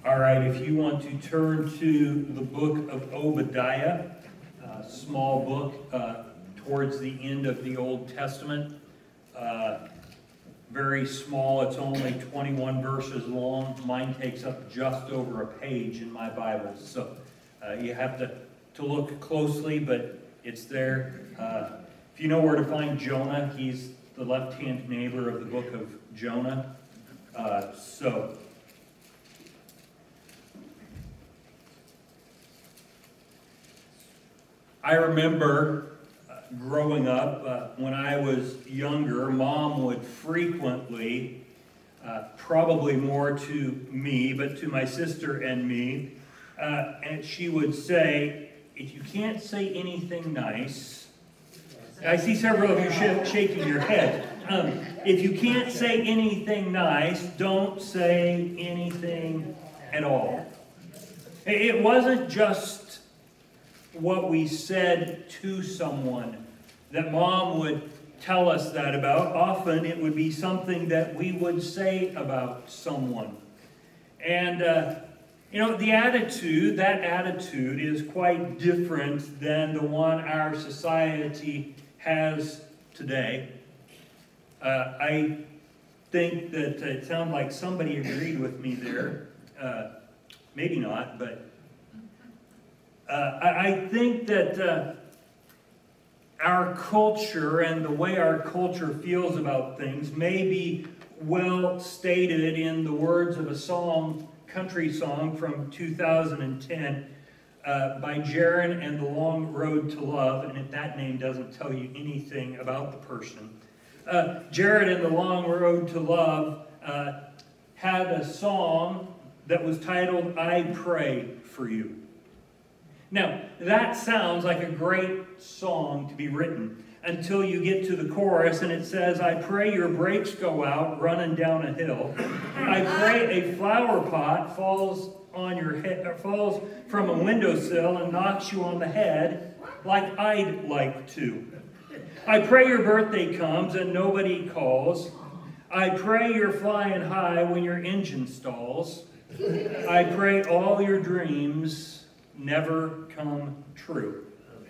All right, if you want to turn to the book of Obadiah, a small book towards the end of the Old Testament, very small, it's only 21 verses long. Mine takes up just over a page in my Bible, so you have to look closely, but it's there. If you know where to find Jonah, he's the left-hand neighbor of the book of Jonah. I remember growing up, when I was younger, Mom would frequently, probably more to me, but to my sister and me, and she would say, if you can't say anything nice, I see several of you shaking your head. If you can't say anything nice, don't say anything at all. It wasn't just what we said to someone that Mom would tell us that about. Often it would be something that we would say about someone. And, that attitude is quite different than the one our society has today. I think that it sounded like somebody agreed with me there. Maybe not, but I think that our culture and the way our culture feels about things may be well stated in the words of a country song from 2010 by Jaron and the Long Road to Love, and if that name doesn't tell you anything about the person. Jaron and the Long Road to Love had a song that was titled, I Pray for You. Now, that sounds like a great song to be written until you get to the chorus and it says, I pray your brakes go out running down a hill. I pray a flower pot falls on your head, falls from a windowsill and knocks you on the head like I'd like to. I pray your birthday comes and nobody calls. I pray you're flying high when your engine stalls. I pray all your dreams never come true.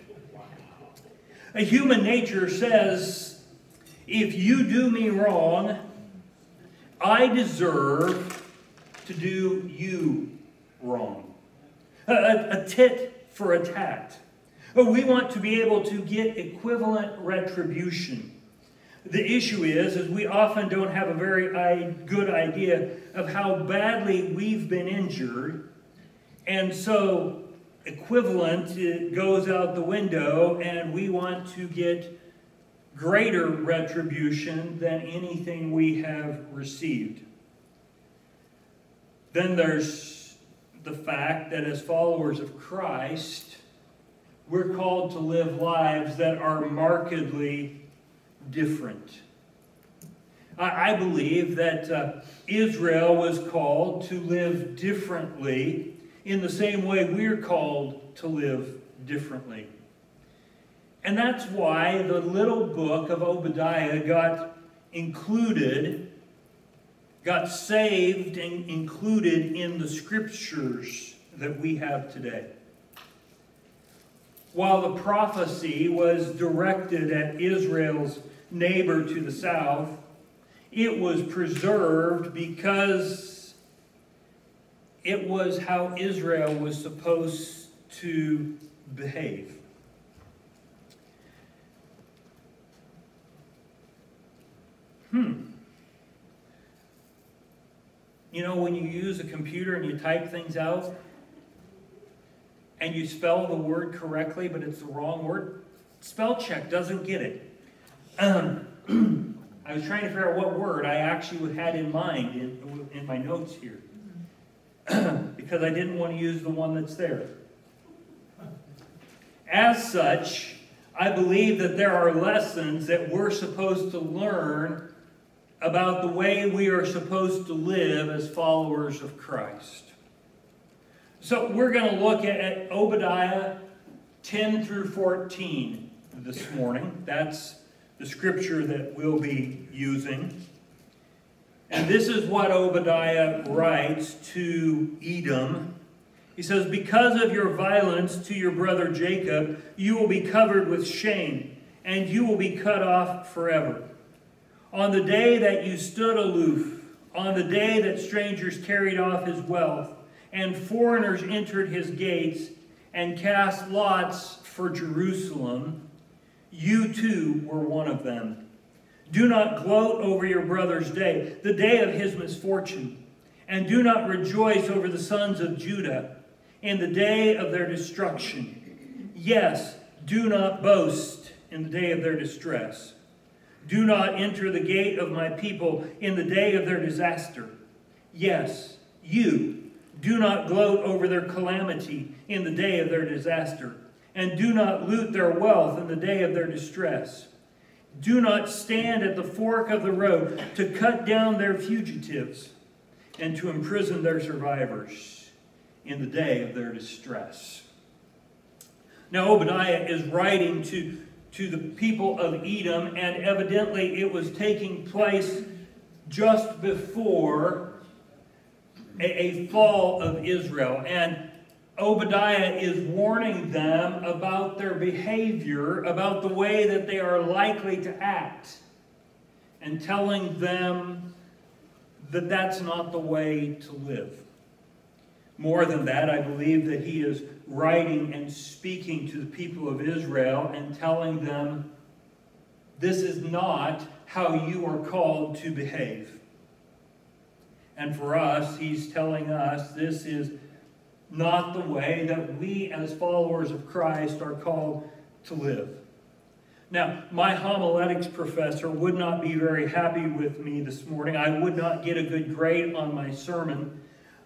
A human nature says, if you do me wrong, I deserve to do you wrong. A tit for a tat. We want to be able to get equivalent retribution. The issue is we often don't have a very good idea of how badly we've been injured, and so equivalent, it goes out the window, and we want to get greater retribution than anything we have received. Then there's the fact that as followers of Christ, we're called to live lives that are markedly different. I believe that Israel was called to live differently in the same way we're called to live differently. And that's why the little book of Obadiah got saved and included in the scriptures that we have today. While the prophecy was directed at Israel's neighbor to the south, it was preserved because it was how Israel was supposed to behave. You know, when you use a computer and you type things out, and you spell the word correctly, but it's the wrong word, spell check doesn't get it. I was trying to figure out what word I actually had in mind in my notes here. Because I didn't want to use the one that's there. As such, I believe that there are lessons that we're supposed to learn about the way we are supposed to live as followers of Christ. So we're going to look at Obadiah 10 through 14 this morning. That's the scripture that we'll be using. And this is what Obadiah writes to Edom. He says, because of your violence to your brother Jacob, you will be covered with shame, and you will be cut off forever. On the day that you stood aloof, on the day that strangers carried off his wealth, and foreigners entered his gates, and cast lots for Jerusalem, you too were one of them. Do not gloat over your brother's day, the day of his misfortune, and do not rejoice over the sons of Judah in the day of their destruction. Yes, do not boast in the day of their distress. Do not enter the gate of my people in the day of their disaster. Yes, you do not gloat over their calamity in the day of their disaster, and do not loot their wealth in the day of their distress. Do not stand at the fork of the road to cut down their fugitives and to imprison their survivors in the day of their distress. Now, Obadiah is writing to the people of Edom, and evidently it was taking place just before a fall of Israel. And Obadiah is warning them about their behavior, about the way that they are likely to act, and telling them that that's not the way to live. More than that, I believe that he is writing and speaking to the people of Israel and telling them, this is not how you are called to behave. And for us, he's telling us this is not the way that we as followers of Christ are called to live. Now, my homiletics professor would not be very happy with me this morning. I would not get a good grade on my sermon.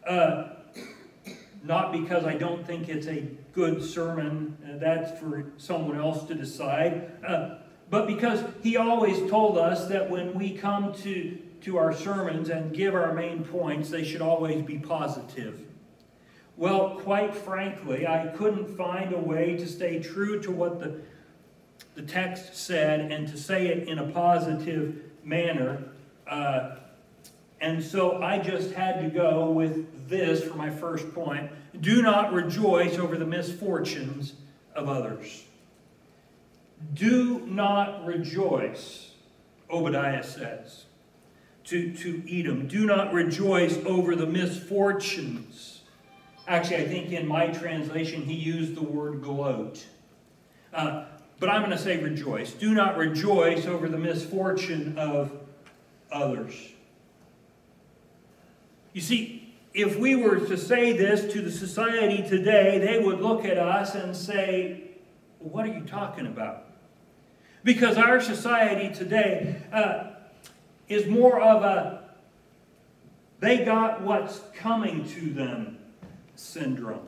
Not because I don't think it's a good sermon, that's for someone else to decide, but because he always told us that when we come to our sermons and give our main points, they should always be positive. Well, quite frankly, I couldn't find a way to stay true to what the text said and to say it in a positive manner. And so I just had to go with this for my first point. Do not rejoice over the misfortunes of others. Do not rejoice, Obadiah says to Edom. Do not rejoice over the misfortunes. Actually, I think in my translation he used the word gloat. But I'm going to say rejoice. Do not rejoice over the misfortune of others. You see, if we were to say this to the society today, they would look at us and say, what are you talking about? Because our society today is more of a they got what's coming to them syndrome.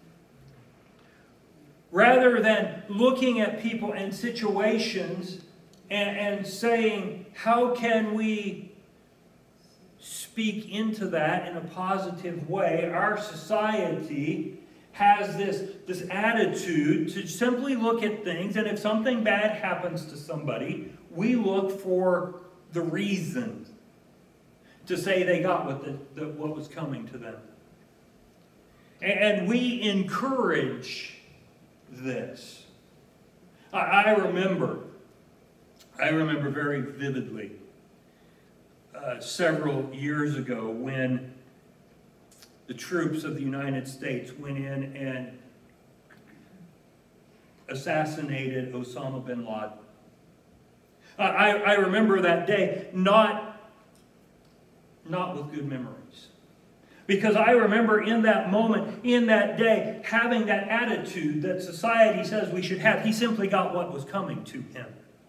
Rather than looking at people and situations and saying, how can we speak into that in a positive way, our society has this attitude to simply look at things, and if something bad happens to somebody, we look for the reason to say they got what was coming to them. And we encourage this. I remember very vividly several years ago when the troops of the United States went in and assassinated Osama bin Laden. I remember that day not with good memories. Because I remember in that moment, in that day, having that attitude that society says we should have. He simply got what was coming to him.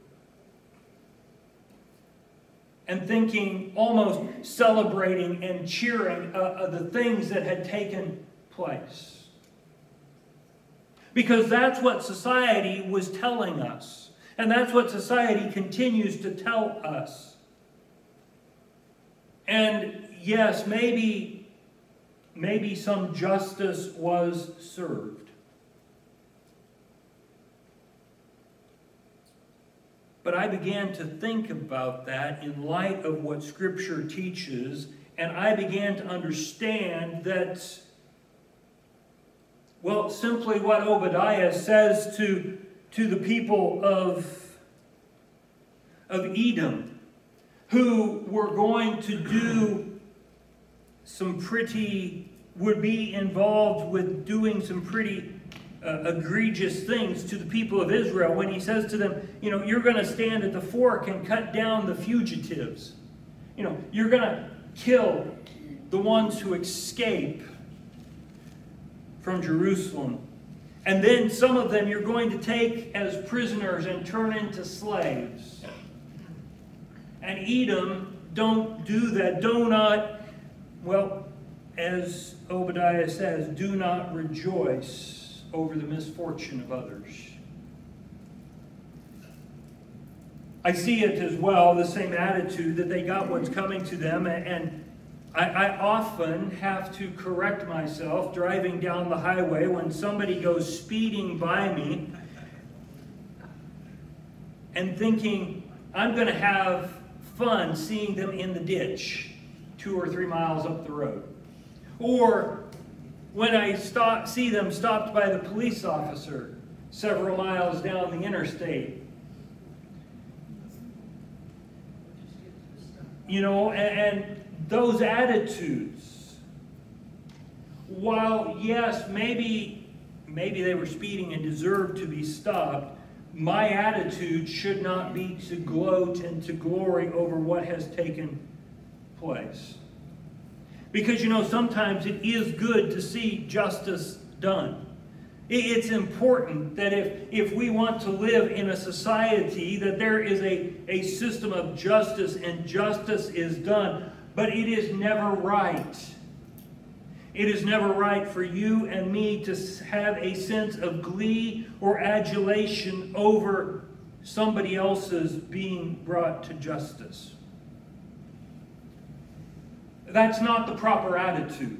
And thinking, almost celebrating and cheering the things that had taken place. Because that's what society was telling us. And that's what society continues to tell us. And yes, maybe some justice was served. But I began to think about that in light of what Scripture teaches, and I began to understand that, well, simply what Obadiah says to the people of Edom, who were going to do would be involved with doing some pretty egregious things to the people of Israel, when he says to them, you're going to stand at the fork and cut down the fugitives. You're going to kill the ones who escape from Jerusalem. And then some of them you're going to take as prisoners and turn into slaves. And Edom, don't do that. Do not, as Obadiah says, do not rejoice over the misfortune of others. I see it as well, the same attitude that they got what's coming to them, and I often have to correct myself driving down the highway when somebody goes speeding by me and thinking I'm going to have fun seeing them in the ditch 2 or 3 miles up the road. Or when I see them stopped by the police officer several miles down the interstate. And those attitudes, while yes, maybe they were speeding and deserved to be stopped, my attitude should not be to gloat and to glory over what has taken place. Because, sometimes it is good to see justice done. It's important that if we want to live in a society, that there is a system of justice and justice is done. But it is never right. It is never right for you and me to have a sense of glee or adulation over somebody else's being brought to justice. That's not the proper attitude.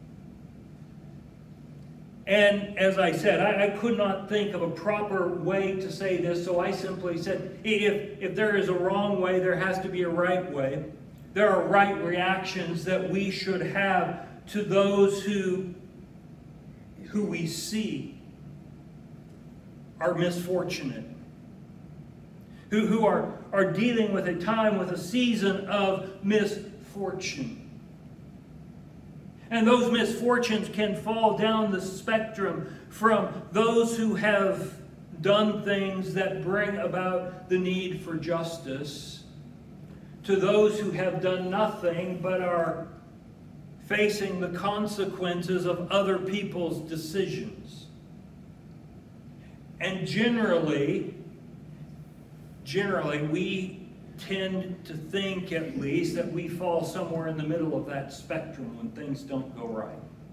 And as I said, I could not think of a proper way to say this, so I simply said, if there is a wrong way, there has to be a right way. There are right reactions that we should have to those who we see are misfortunate, who are dealing with a time, with a season of misfortune. And those misfortunes can fall down the spectrum from those who have done things that bring about the need for justice to those who have done nothing but are facing the consequences of other people's decisions. And generally, we tend to think, at least, that we fall somewhere in the middle of that spectrum when things don't go right.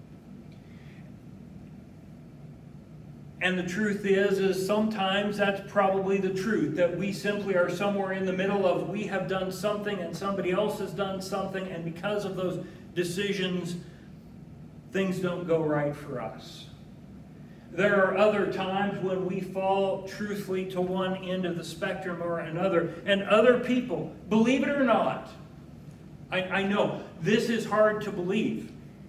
And the truth is sometimes that's probably the truth, that we simply are somewhere in the middle of we have done something and somebody else has done something, and because of those decisions, things don't go right for us. There are other times when we fall truthfully to one end of the spectrum or another, and other people, believe it or not, I know this is hard to believe,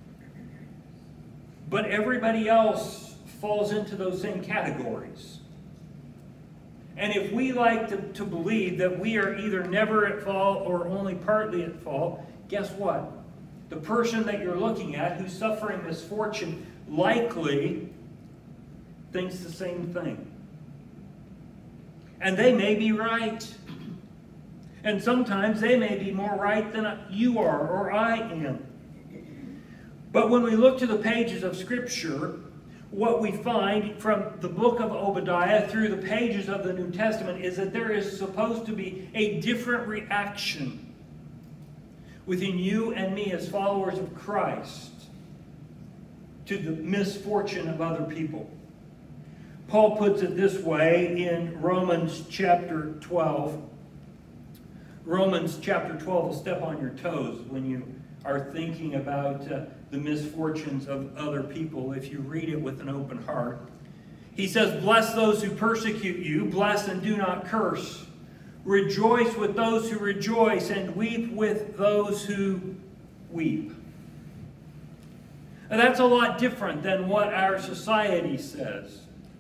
but everybody else falls into those same categories. And if we like to believe that we are either never at fault or only partly at fault, guess what? The person that you're looking at who's suffering misfortune likely thinks the same thing. And they may be right. And sometimes they may be more right than you are or I am. But when we look to the pages of Scripture, what we find from the book of Obadiah through the pages of the New Testament is that there is supposed to be a different reaction within you and me as followers of Christ to the misfortune of other people. Paul puts it this way in Romans chapter 12. Romans chapter 12 will step on your toes when you are thinking about the misfortunes of other people if you read it with an open heart. He says, "Bless those who persecute you, bless and do not curse. Rejoice with those who rejoice and weep with those who weep. And that's a lot different than what our society says.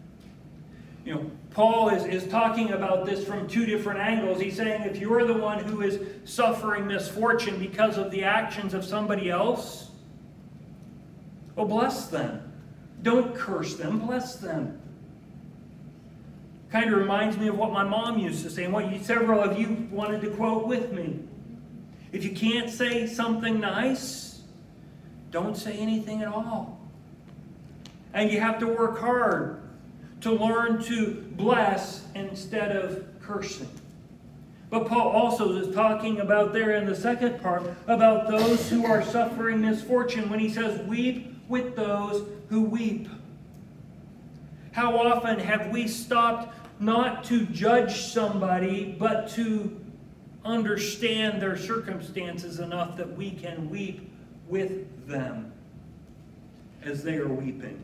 Paul is talking about this from two different angles. He's saying if you're the one who is suffering misfortune because of the actions of somebody else, well, bless them. Don't curse them, bless them. Kind of reminds me of what my mom used to say, and what several of you wanted to quote with me. If you can't say something nice, don't say anything at all. And you have to work hard to learn to bless instead of cursing. But Paul also is talking about there in the second part about those who are suffering misfortune when he says, weep with those who weep. How often have we stopped not to judge somebody, but to understand their circumstances enough that we can weep with them as they are weeping?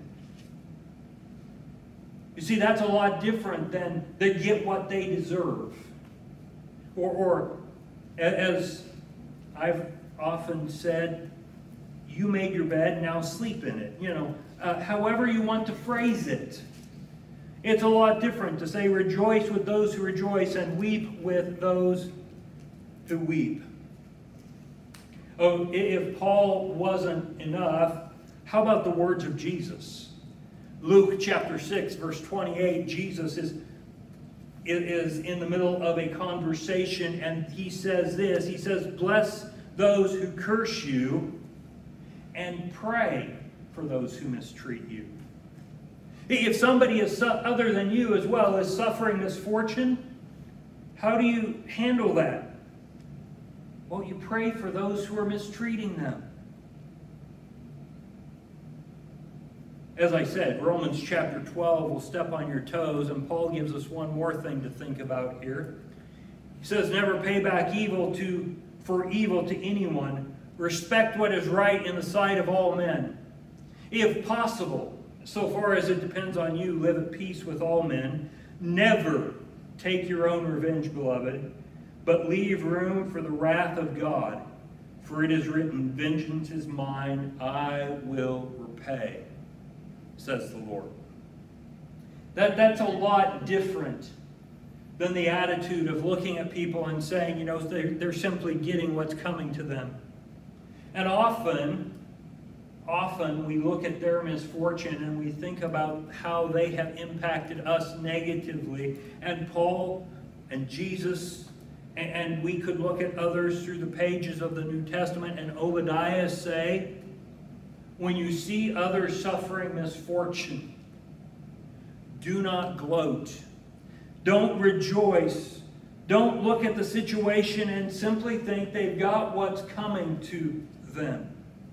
You see, that's a lot different than they get what they deserve. Or as I've often said, you made your bed, now sleep in it. However you want to phrase it. It's a lot different to say, rejoice with those who rejoice and weep with those who weep. Oh, if Paul wasn't enough, how about the words of Jesus? Luke chapter 6, verse 28, Jesus is in the middle of a conversation, and he says this. He says, bless those who curse you, and pray for those who mistreat you. If somebody is other than you as well is suffering misfortune, how do you handle that? Well, you pray for those who are mistreating them. As I said, Romans chapter 12 will step on your toes, and Paul gives us one more thing to think about here. He says, never pay back for evil to anyone. Respect what is right in the sight of all men. If possible, so far as it depends on you, live at peace with all men. Never take your own revenge, beloved, but leave room for the wrath of God. For it is written, vengeance is mine, I will repay, says the Lord. That's a lot different than the attitude of looking at people and saying, they're simply getting what's coming to them. And often we look at their misfortune and we think about how they have impacted us negatively. And Paul and Jesus, and we could look at others through the pages of the New Testament, and Obadiah say, when you see others suffering misfortune, do not gloat. Don't rejoice. Don't look at the situation and simply think they've got what's coming to them.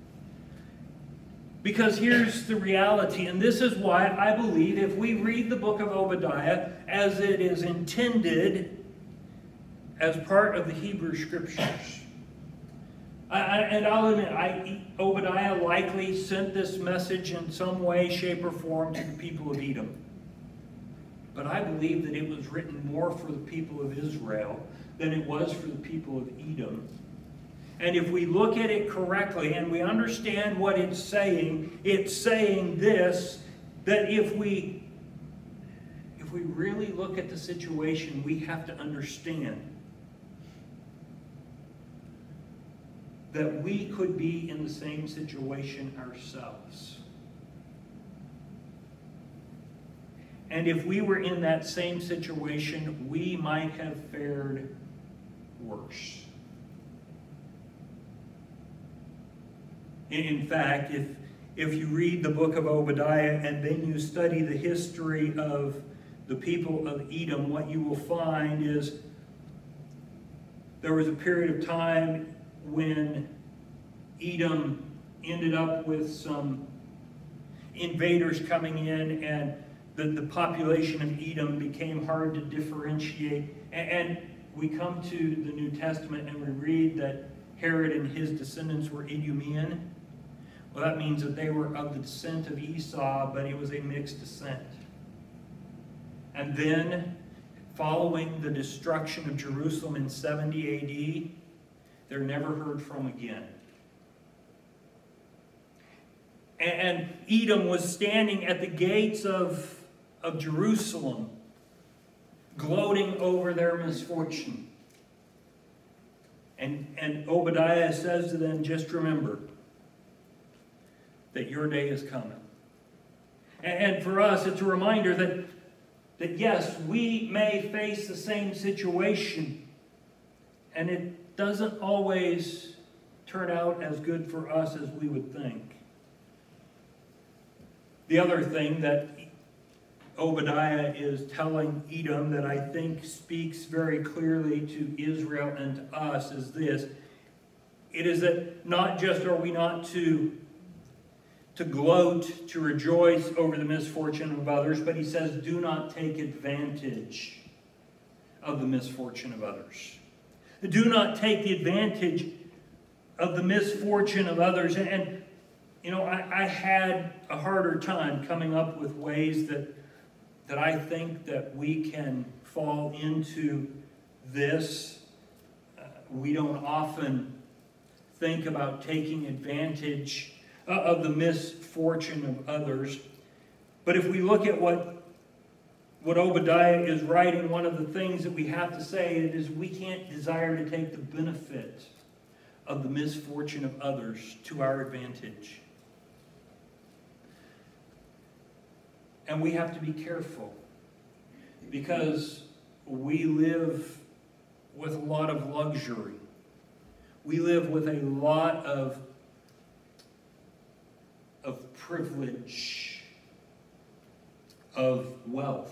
Because here's the reality, and this is why I believe if we read the book of Obadiah as it is intended as part of the Hebrew Scriptures. And I'll admit, Obadiah likely sent this message in some way, shape, or form to the people of Edom. But I believe that it was written more for the people of Israel than it was for the people of Edom. And if we look at it correctly and we understand what it's saying this, that if we really look at the situation, we have to understand that we could be in the same situation ourselves. And if we were in that same situation, we might have fared worse. In fact, if you read the book of Obadiah and then you study the history of the people of Edom, what you will find is there was a period of time when Edom ended up with some invaders coming in, and the population of Edom became hard to differentiate. And we come to the New Testament and we read that Herod and his descendants were Idumean. Well, that means that they were of the descent of Esau, but it was a mixed descent. And then following the destruction of Jerusalem in 70 AD, they're never heard from again. And Edom was standing at the gates of Jerusalem, gloating over their misfortune. And Obadiah says to them, just remember that your day is coming. And for us, it's a reminder that yes, we may face the same situation, and it doesn't always turn out as good for us as we would think. The other thing that Obadiah is telling Edom that I think speaks very clearly to Israel and to us is this. It is that not just are we not to gloat, to rejoice over the misfortune of others, but he says, do not take advantage of the misfortune of others. Do not take the advantage of the misfortune of others. And you know, I had a harder time coming up with ways that I think that we can fall into this. We don't often think about taking advantage of the misfortune of others. But if we look at what Obadiah is writing, one of the things that we have to say is we can't desire to take the benefit of the misfortune of others to our advantage. And we have to be careful because we live with a lot of luxury. We live with a lot of privilege, of wealth.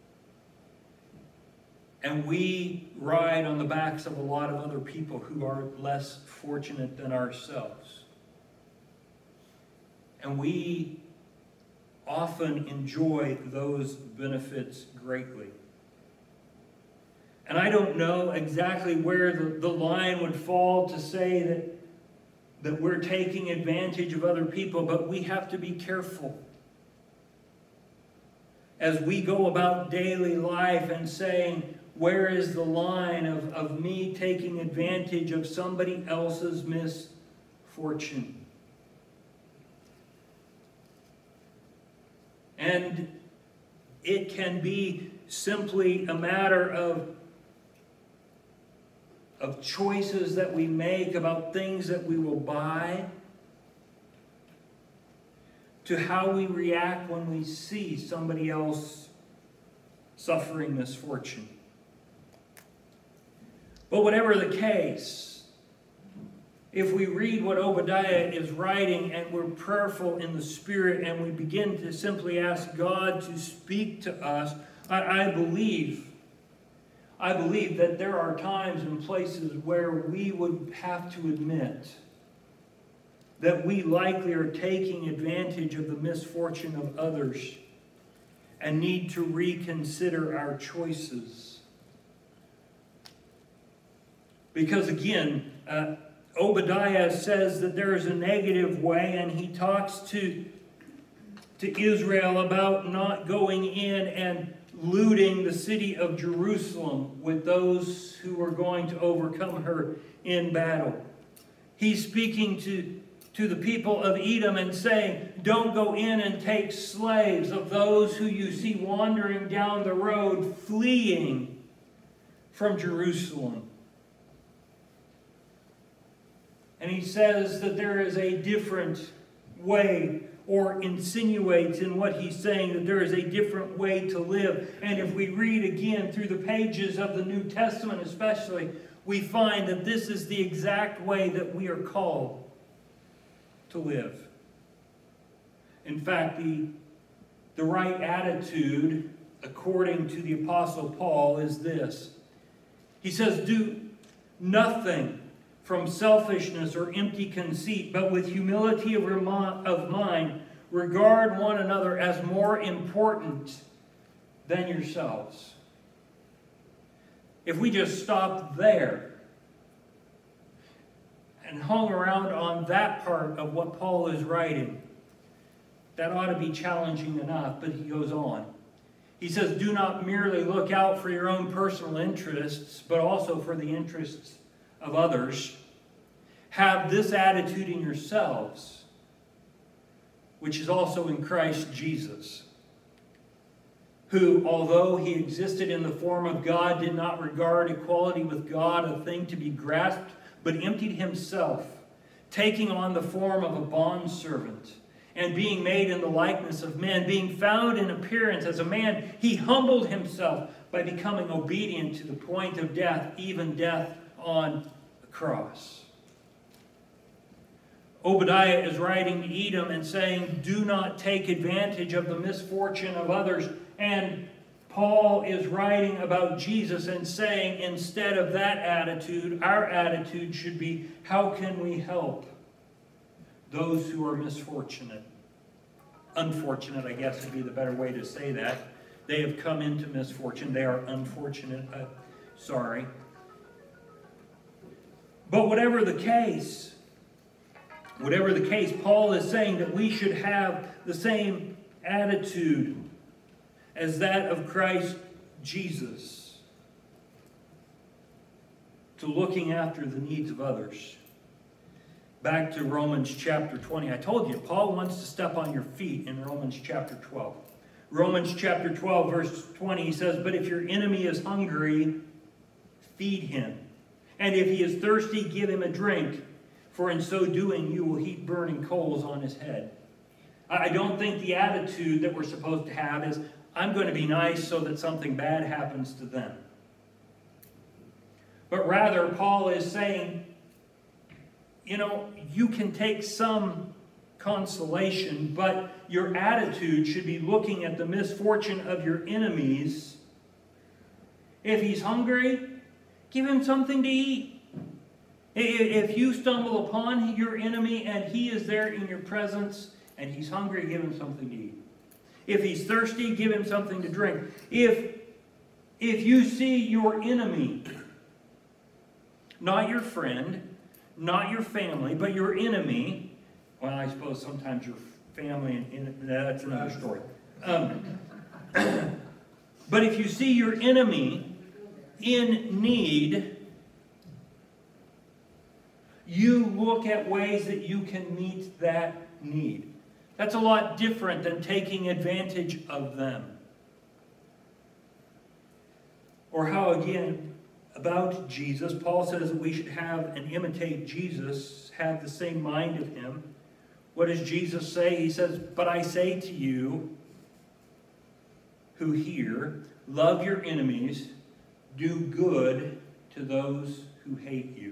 And we ride on the backs of a lot of other people who are less fortunate than ourselves. And we often enjoy those benefits greatly. And I don't know exactly where the line would fall to say that we're taking advantage of other people, but we have to be careful as we go about daily life and saying, where is the line of me taking advantage of somebody else's misfortune? And it can be simply a matter of choices that we make about things that we will buy, to how we react when we see somebody else suffering misfortune. But whatever the case, if we read what Obadiah is writing and we're prayerful in the Spirit and we begin to simply ask God to speak to us, I believe that there are times and places where we would have to admit that we likely are taking advantage of the misfortune of others and need to reconsider our choices. Because again, Obadiah says that there is a negative way, and he talks to Israel about not going in and looting the city of Jerusalem with those who are going to overcome her in battle. He's speaking to the people of Edom and saying, don't go in and take slaves of those who you see wandering down the road, fleeing from Jerusalem. And he says that there is a different way, or insinuates in what he's saying that there is a different way to live. And if we read again through the pages of the New Testament especially, we find that this is the exact way that we are called to live. In fact, the right attitude, according to the Apostle Paul, is this. He says, do nothing from selfishness or empty conceit, but with humility of mind, regard one another as more important than yourselves. If we just stopped there and hung around on that part of what Paul is writing, that ought to be challenging enough, but he goes on. He says, do not merely look out for your own personal interests, but also for the interests of others. Have this attitude in yourselves, which is also in Christ Jesus, who, although he existed in the form of God, did not regard equality with God a thing to be grasped, but emptied himself, taking on the form of a bondservant, and being made in the likeness of men, being found in appearance as a man, he humbled himself by becoming obedient to the point of death, even death on the cross. Obadiah is writing to Edom and saying, do not take advantage of the misfortune of others. And Paul is writing about Jesus and saying, instead of that attitude, our attitude should be, how can we help those who are misfortunate? Unfortunate, I guess, would be the better way to say that. They have come into misfortune. They are unfortunate. Sorry. But whatever the case, Paul is saying that we should have the same attitude as that of Christ Jesus, to looking after the needs of others. Back to Romans chapter 20. I told you, Paul wants to step on your feet in Romans chapter 12. Romans chapter 12, verse 20, he says, but if your enemy is hungry, feed him. And if he is thirsty, give him a drink. For in so doing, you will heap burning coals on his head. I don't think the attitude that we're supposed to have is, I'm going to be nice so that something bad happens to them. But rather, Paul is saying, you can take some consolation, but your attitude should be looking at the misfortune of your enemies. If he's hungry, give him something to eat. If you stumble upon your enemy and he is there in your presence and he's hungry, give him something to eat. If he's thirsty, give him something to drink. If you see your enemy, not your friend, not your family, but your enemy, well, I suppose sometimes your family, and that's another story. But if you see your enemy in need, you look at ways that you can meet that need. That's a lot different than taking advantage of them. Or how, again, about Jesus, Paul says that we should have and imitate Jesus, have the same mind of him. What does Jesus say? He says, but I say to you who hear, love your enemies, do good to those who hate you.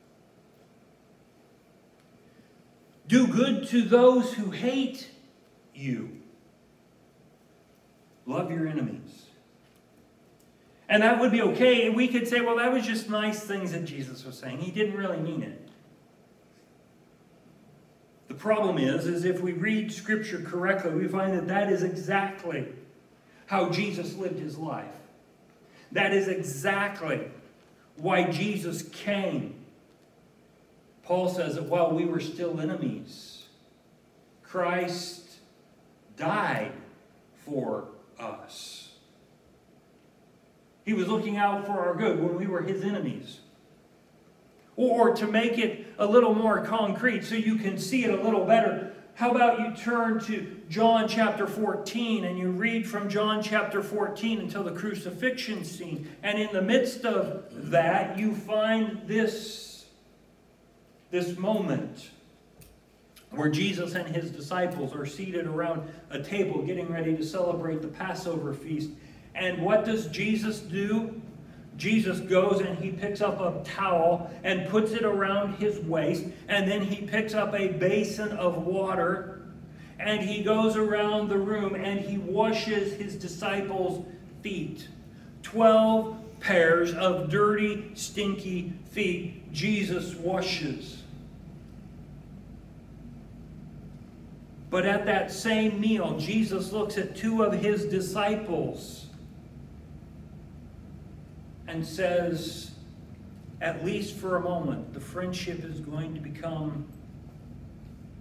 Do good to those who hate you. Love your enemies. And that would be okay. And we could say, well, that was just nice things that Jesus was saying. He didn't really mean it. The problem is if we read Scripture correctly, we find that that is exactly how Jesus lived his life. That is exactly why Jesus came. Paul says that while we were still enemies, Christ died for us. He was looking out for our good when we were his enemies. Or to make it a little more concrete so you can see it a little better, how about you turn to John chapter 14 and you read from John chapter 14 until the crucifixion scene. And in the midst of that, you find this moment where Jesus and his disciples are seated around a table getting ready to celebrate the Passover feast. And what does Jesus do? Jesus goes and he picks up a towel and puts it around his waist, and then he picks up a basin of water and he goes around the room and he washes his disciples' feet. 12 pairs of dirty, stinky feet Jesus washes. But at that same meal, Jesus looks at two of his disciples and says, at least for a moment, the friendship is going to become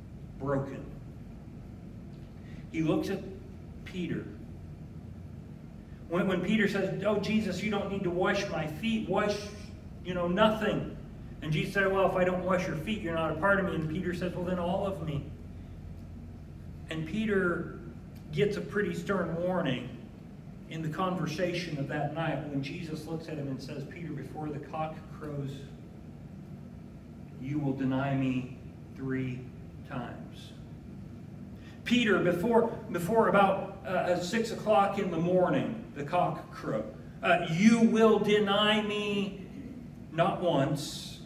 broken. He looks at Peter When Peter says, oh, Jesus, you don't need to wash my feet. Wash, nothing. And Jesus said, well, if I don't wash your feet, you're not a part of me. And Peter says, well, then all of me. And Peter gets a pretty stern warning in the conversation of that night when Jesus looks at him and says, Peter, before the cock crows, you will deny me 3 times. Peter, before about 6 o'clock in the morning, the cock crow, you will deny me not once,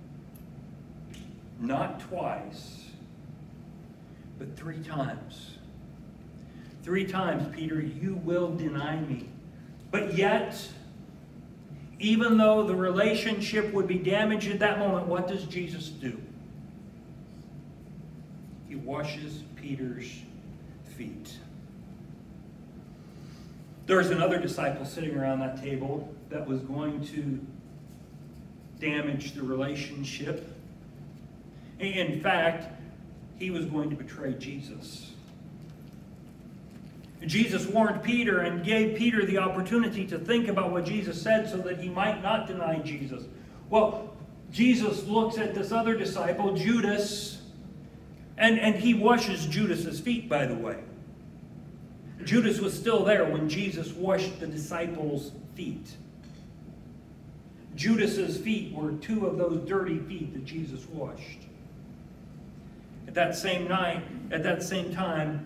not twice, but 3 times. 3 times, Peter, you will deny me. But yet, even though the relationship would be damaged at that moment, what does Jesus do? He washes Peter's feet. There's another disciple sitting around that table that was going to damage the relationship. In fact, he was going to betray Jesus. Jesus warned Peter and gave Peter the opportunity to think about what Jesus said so that he might not deny Jesus. Well, Jesus looks at this other disciple, Judas, and he washes Judas's feet, by the way. Judas was still there when Jesus washed the disciples' feet. Judas's feet were 2 of those dirty feet that Jesus washed. At that same night, at that same time,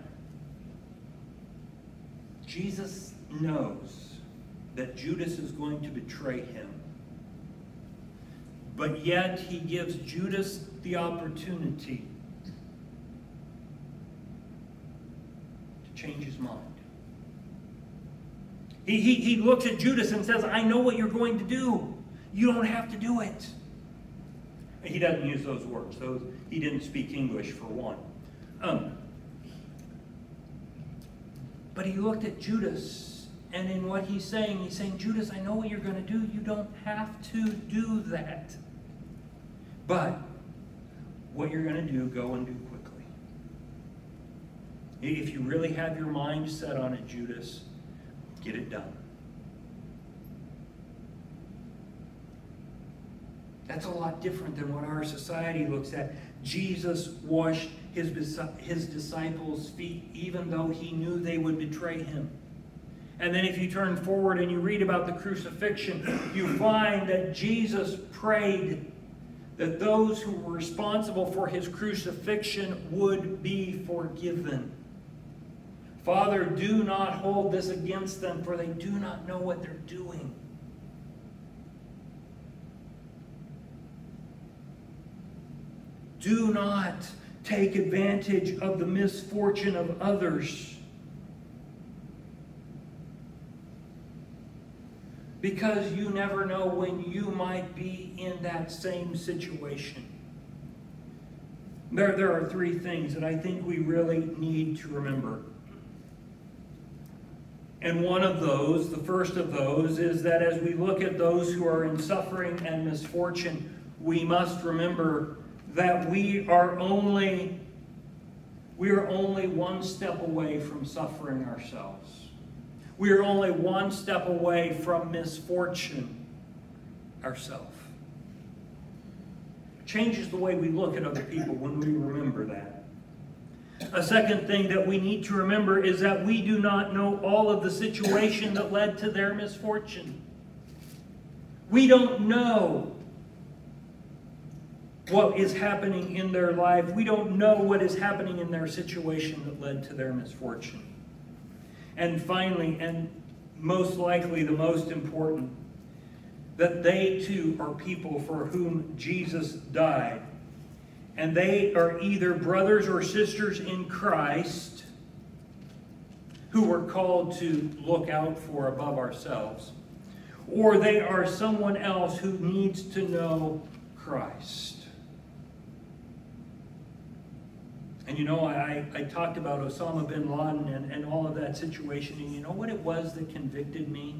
Jesus knows that Judas is going to betray him. But yet he gives Judas the opportunity to change his mind. He looks at Judas and says, I know what you're going to do. You don't have to do it. He doesn't use those words. He didn't speak English, for one. But he looked at Judas, and in what he's saying, Judas, I know what you're going to do. You don't have to do that. But what you're going to do, go and do quickly. If you really have your mind set on it, Judas, get it done. That's a lot different than what our society looks at. Jesus washed his disciples' feet even though he knew they would betray him. And then if you turn forward and you read about the crucifixion, you find that Jesus prayed that those who were responsible for his crucifixion would be forgiven. Father, do not hold this against them, for they do not know what they're doing. Do not take advantage of the misfortune of others, because you never know when you might be in that same situation. There are 3 things that I think we really need to remember. And one of those, the first of those, is that as we look at those who are in suffering and misfortune, we must remember that we are only one step away from suffering ourselves. We are only one step away from misfortune ourselves. It changes the way we look at other people when we remember that. A second thing that we need to remember is that we do not know all of the situation that led to their misfortune. We don't know what is happening in their life. We don't know what is happening in their situation that led to their misfortune. And finally, and most likely the most important, that they too are people for whom Jesus died. And they are either brothers or sisters in Christ who we're called to look out for above ourselves, or they are someone else who needs to know Christ. And I talked about Osama bin Laden and all of that situation, and you know what it was that convicted me?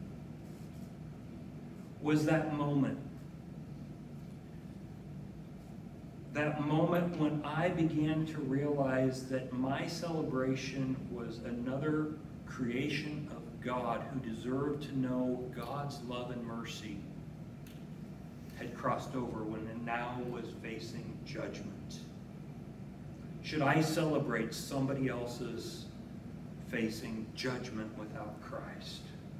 Was that moment. That moment when I began to realize that my celebration was another creation of God who deserved to know God's love and mercy had crossed over when it now was facing judgment? Should I celebrate somebody else's facing judgment without Christ?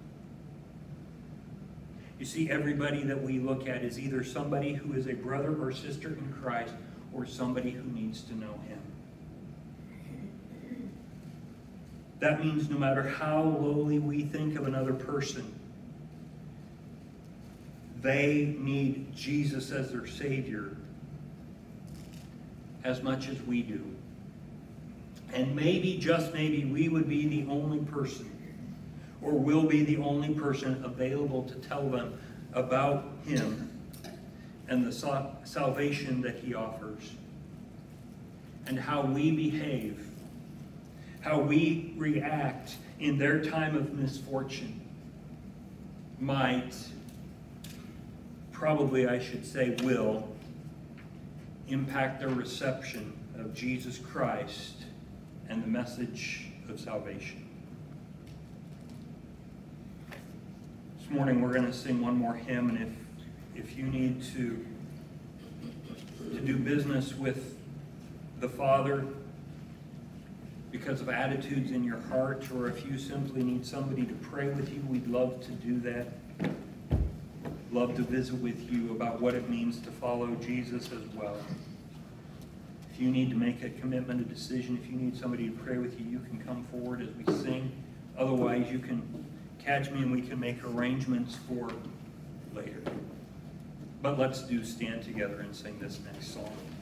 You see, everybody that we look at is either somebody who is a brother or sister in Christ or somebody who needs to know Him. That means no matter how lowly we think of another person, they need Jesus as their Savior as much as we do. And maybe, just maybe, we would be the only person, or will be the only person available to tell them about Him and the salvation that He offers, and how we behave, how we react in their time of misfortune might, probably I should say will, impact their reception of Jesus Christ and the message of salvation. This morning we're going to sing one more hymn, and if you need to do business with the Father because of attitudes in your heart, or if you simply need somebody to pray with you, we'd love to do that. Love to visit with you about what it means to follow Jesus as well. If you need to make a commitment, a decision, if you need somebody to pray with you, you can come forward as we sing. Otherwise, you can catch me and we can make arrangements for later. But let's stand together and sing this next song.